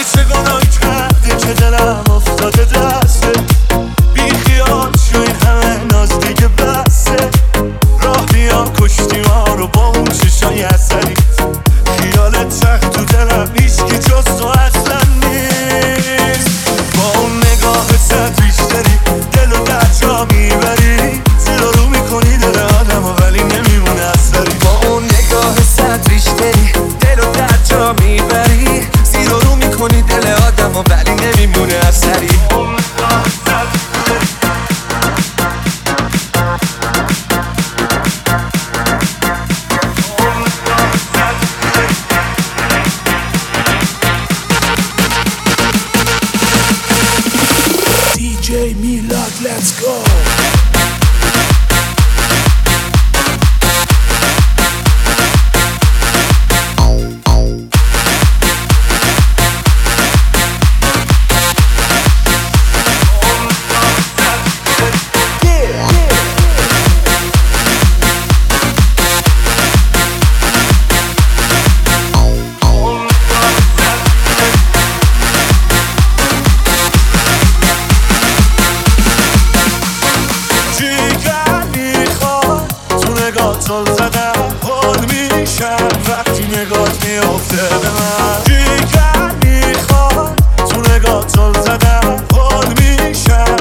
چه گناه کرده که دلم افتاده دسته، بی خیال شو این همه ناز دیگه بسه. راه بیا کشتی ما رو با اون چشای اثری، خیالت تخت تو دلم هیچکی جز تو اصلا نیست. با اون نگاه ست بیشتری دل و در جا میبری، زیر رو میکنی دل آدم ولی نمیمونه اثری. با اون نگاه ست بیشتری دل و در جا میبری، زیر رو میکنی دل آدم ولی نمیمونه اثری. DJ Milad, let's go. زل زدم حال میشم وقتی نگات میافته به من. جیگر میخواد تو نگات زل زدم حال میشم